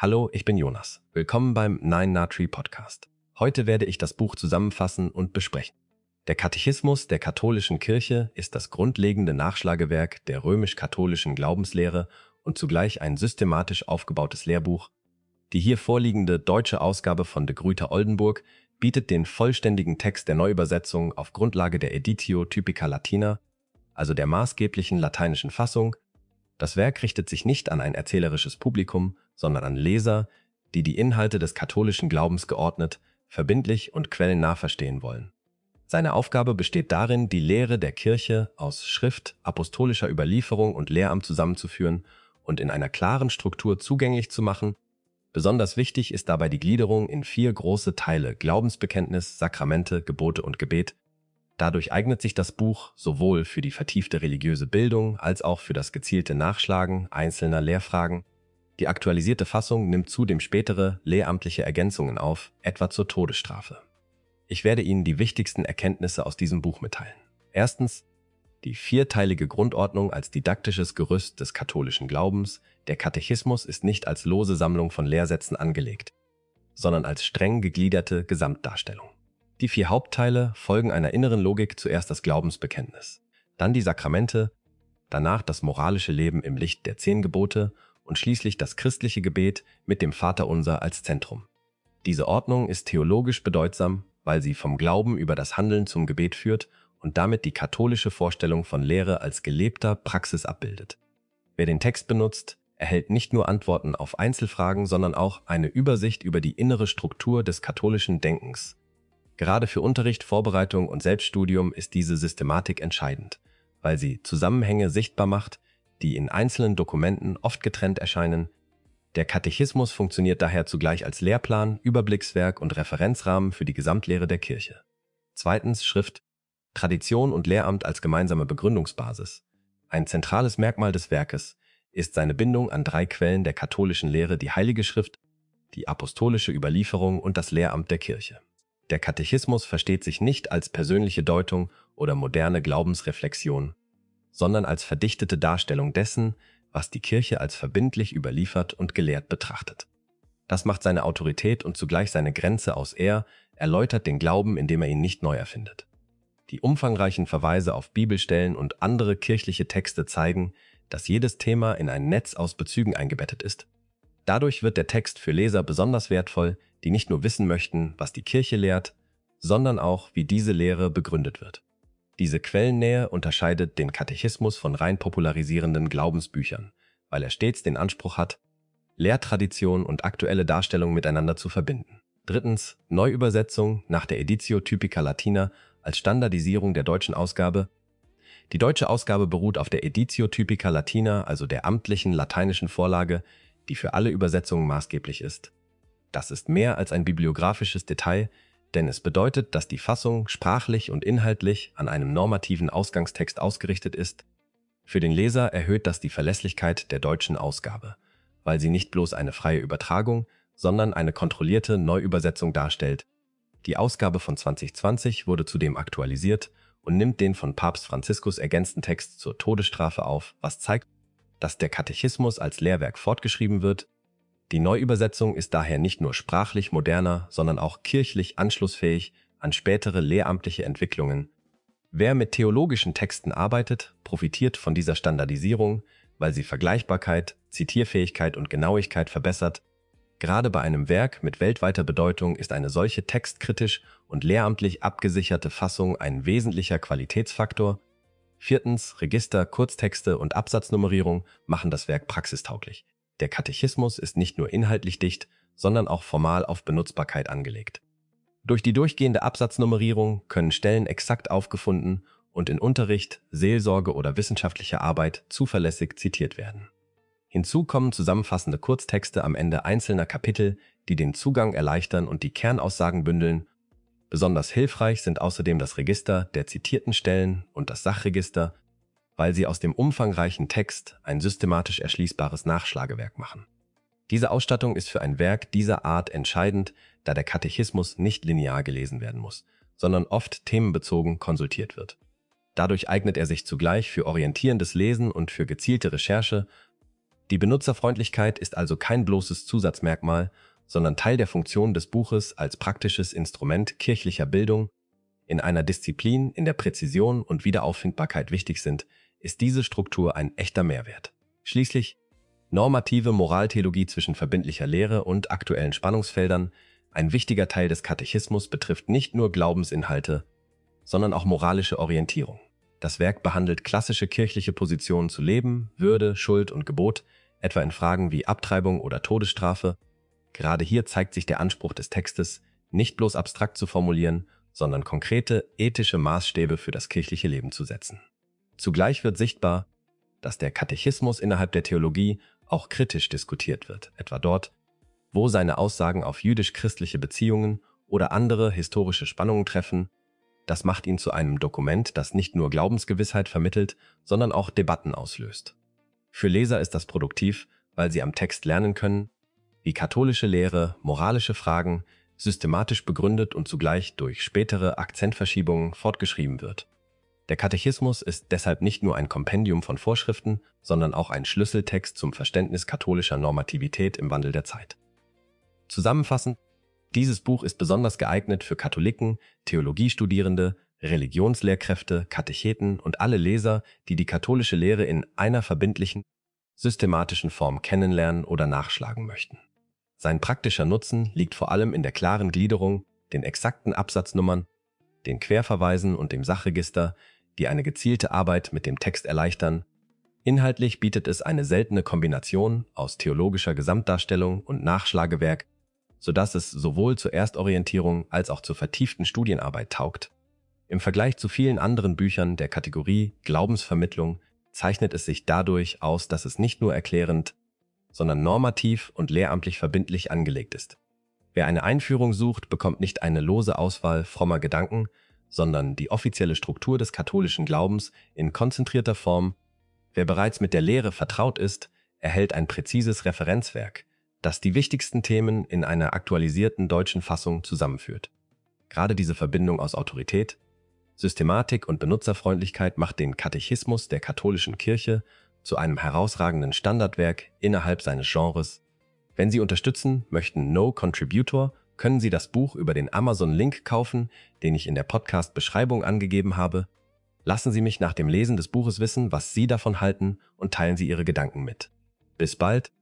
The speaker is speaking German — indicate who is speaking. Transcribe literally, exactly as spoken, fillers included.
Speaker 1: Hallo, ich bin Jonas. Willkommen beim Nine Nahtree Podcast. Heute werde ich das Buch zusammenfassen und besprechen. Der Katechismus der katholischen Kirche ist das grundlegende Nachschlagewerk der römisch-katholischen Glaubenslehre und zugleich ein systematisch aufgebautes Lehrbuch. Die hier vorliegende deutsche Ausgabe von de Gruyter Oldenburg bietet den vollständigen Text der Neuübersetzung auf Grundlage der Editio Typica Latina, also der maßgeblichen lateinischen Fassung. Das Werk richtet sich nicht an ein erzählerisches Publikum, sondern an Leser, die die Inhalte des katholischen Glaubens geordnet, verbindlich und quellennah verstehen wollen. Seine Aufgabe besteht darin, die Lehre der Kirche aus Schrift, apostolischer Überlieferung und Lehramt zusammenzuführen und in einer klaren Struktur zugänglich zu machen. Besonders wichtig ist dabei die Gliederung in vier große Teile: Glaubensbekenntnis, Sakramente, Gebote und Gebet. Dadurch eignet sich das Buch sowohl für die vertiefte religiöse Bildung als auch für das gezielte Nachschlagen einzelner Lehrfragen. Die aktualisierte Fassung nimmt zudem spätere lehramtliche Ergänzungen auf, etwa zur Todesstrafe. Ich werde Ihnen die wichtigsten Erkenntnisse aus diesem Buch mitteilen. Erstens, die vierteilige Grundordnung als didaktisches Gerüst des katholischen Glaubens. Der Katechismus ist nicht als lose Sammlung von Lehrsätzen angelegt, sondern als streng gegliederte Gesamtdarstellung. Die vier Hauptteile folgen einer inneren Logik: zuerst das Glaubensbekenntnis, dann die Sakramente, danach das moralische Leben im Licht der zehn Gebote und schließlich das christliche Gebet mit dem Vaterunser als Zentrum. Diese Ordnung ist theologisch bedeutsam, weil sie vom Glauben über das Handeln zum Gebet führt und damit die katholische Vorstellung von Lehre als gelebter Praxis abbildet. Wer den Text benutzt, erhält nicht nur Antworten auf Einzelfragen, sondern auch eine Übersicht über die innere Struktur des katholischen Denkens. Gerade für Unterricht, Vorbereitung und Selbststudium ist diese Systematik entscheidend, weil sie Zusammenhänge sichtbar macht, die in einzelnen Dokumenten oft getrennt erscheinen. Der Katechismus funktioniert daher zugleich als Lehrplan, Überblickswerk und Referenzrahmen für die Gesamtlehre der Kirche. Zweitens, Schrift, Tradition und Lehramt als gemeinsame Begründungsbasis. Ein zentrales Merkmal des Werkes ist seine Bindung an drei Quellen der katholischen Lehre: die Heilige Schrift, die apostolische Überlieferung und das Lehramt der Kirche. Der Katechismus versteht sich nicht als persönliche Deutung oder moderne Glaubensreflexion, sondern als verdichtete Darstellung dessen, was die Kirche als verbindlich überliefert und gelehrt betrachtet. Das macht seine Autorität und zugleich seine Grenze aus. Er erläutert den Glauben, indem er ihn nicht neu erfindet. Die umfangreichen Verweise auf Bibelstellen und andere kirchliche Texte zeigen, dass jedes Thema in ein Netz aus Bezügen eingebettet ist. Dadurch wird der Text für Leser besonders wertvoll, die nicht nur wissen möchten, was die Kirche lehrt, sondern auch, wie diese Lehre begründet wird. Diese Quellennähe unterscheidet den Katechismus von rein popularisierenden Glaubensbüchern, weil er stets den Anspruch hat, Lehrtradition und aktuelle Darstellung miteinander zu verbinden. Drittens, Neuübersetzung nach der Editio Typica Latina als Standardisierung der deutschen Ausgabe. Die deutsche Ausgabe beruht auf der Editio Typica Latina, also der amtlichen lateinischen Vorlage, die für alle Übersetzungen maßgeblich ist. Das ist mehr als ein bibliografisches Detail, denn es bedeutet, dass die Fassung sprachlich und inhaltlich an einem normativen Ausgangstext ausgerichtet ist. Für den Leser erhöht das die Verlässlichkeit der deutschen Ausgabe, weil sie nicht bloß eine freie Übertragung, sondern eine kontrollierte Neuübersetzung darstellt. Die Ausgabe von zwanzig zwanzig wurde zudem aktualisiert und nimmt den von Papst Franziskus ergänzten Text zur Todesstrafe auf, was zeigt, dass der Katechismus als Lehrwerk fortgeschrieben wird. Die Neuübersetzung ist daher nicht nur sprachlich moderner, sondern auch kirchlich anschlussfähig an spätere lehramtliche Entwicklungen. Wer mit theologischen Texten arbeitet, profitiert von dieser Standardisierung, weil sie Vergleichbarkeit, Zitierfähigkeit und Genauigkeit verbessert. Gerade bei einem Werk mit weltweiter Bedeutung ist eine solche textkritisch und lehramtlich abgesicherte Fassung ein wesentlicher Qualitätsfaktor. Viertens, Register, Kurztexte und Absatznummerierung machen das Werk praxistauglich. Der Katechismus ist nicht nur inhaltlich dicht, sondern auch formal auf Benutzbarkeit angelegt. Durch die durchgehende Absatznummerierung können Stellen exakt aufgefunden und in Unterricht, Seelsorge oder wissenschaftlicher Arbeit zuverlässig zitiert werden. Hinzu kommen zusammenfassende Kurztexte am Ende einzelner Kapitel, die den Zugang erleichtern und die Kernaussagen bündeln. Besonders hilfreich sind außerdem das Register der zitierten Stellen und das Sachregister, weil sie aus dem umfangreichen Text ein systematisch erschließbares Nachschlagewerk machen. Diese Ausstattung ist für ein Werk dieser Art entscheidend, da der Katechismus nicht linear gelesen werden muss, sondern oft themenbezogen konsultiert wird. Dadurch eignet er sich zugleich für orientierendes Lesen und für gezielte Recherche. Die Benutzerfreundlichkeit ist also kein bloßes Zusatzmerkmal, sondern Teil der Funktion des Buches als praktisches Instrument kirchlicher Bildung. In einer Disziplin, in der Präzision und Wiederauffindbarkeit wichtig sind, ist diese Struktur ein echter Mehrwert. Schließlich normative Moraltheologie zwischen verbindlicher Lehre und aktuellen Spannungsfeldern. Ein wichtiger Teil des Katechismus betrifft nicht nur Glaubensinhalte, sondern auch moralische Orientierung. Das Werk behandelt klassische kirchliche Positionen zu Leben, Würde, Schuld und Gebot, etwa in Fragen wie Abtreibung oder Todesstrafe. Gerade hier zeigt sich der Anspruch des Textes, nicht bloß abstrakt zu formulieren, sondern konkrete ethische Maßstäbe für das kirchliche Leben zu setzen. Zugleich wird sichtbar, dass der Katechismus innerhalb der Theologie auch kritisch diskutiert wird, etwa dort, wo seine Aussagen auf jüdisch-christliche Beziehungen oder andere historische Spannungen treffen. Das macht ihn zu einem Dokument, das nicht nur Glaubensgewissheit vermittelt, sondern auch Debatten auslöst. Für Leser ist das produktiv, weil sie am Text lernen können, wie katholische Lehre, moralische Fragen systematisch begründet und zugleich durch spätere Akzentverschiebungen fortgeschrieben wird. Der Katechismus ist deshalb nicht nur ein Kompendium von Vorschriften, sondern auch ein Schlüsseltext zum Verständnis katholischer Normativität im Wandel der Zeit. Zusammenfassend, dieses Buch ist besonders geeignet für Katholiken, Theologiestudierende, Religionslehrkräfte, Katecheten und alle Leser, die die katholische Lehre in einer verbindlichen, systematischen Form kennenlernen oder nachschlagen möchten. Sein praktischer Nutzen liegt vor allem in der klaren Gliederung, den exakten Absatznummern, den Querverweisen und dem Sachregister, die eine gezielte Arbeit mit dem Text erleichtern. Inhaltlich bietet es eine seltene Kombination aus theologischer Gesamtdarstellung und Nachschlagewerk, sodass es sowohl zur Erstorientierung als auch zur vertieften Studienarbeit taugt. Im Vergleich zu vielen anderen Büchern der Kategorie Glaubensvermittlung zeichnet es sich dadurch aus, dass es nicht nur erklärend, sondern normativ und lehramtlich verbindlich angelegt ist. Wer eine Einführung sucht, bekommt nicht eine lose Auswahl frommer Gedanken, sondern die offizielle Struktur des katholischen Glaubens in konzentrierter Form. Wer bereits mit der Lehre vertraut ist, erhält ein präzises Referenzwerk, das die wichtigsten Themen in einer aktualisierten deutschen Fassung zusammenführt. Gerade diese Verbindung aus Autorität, Systematik und Benutzerfreundlichkeit macht den Katechismus der katholischen Kirche zu einem herausragenden Standardwerk innerhalb seines Genres. Wenn Sie unterstützen möchten, No Contributor, können Sie das Buch über den Amazon-Link kaufen, den ich in der Podcast-Beschreibung angegeben habe. Lassen Sie mich nach dem Lesen des Buches wissen, was Sie davon halten und teilen Sie Ihre Gedanken mit. Bis bald!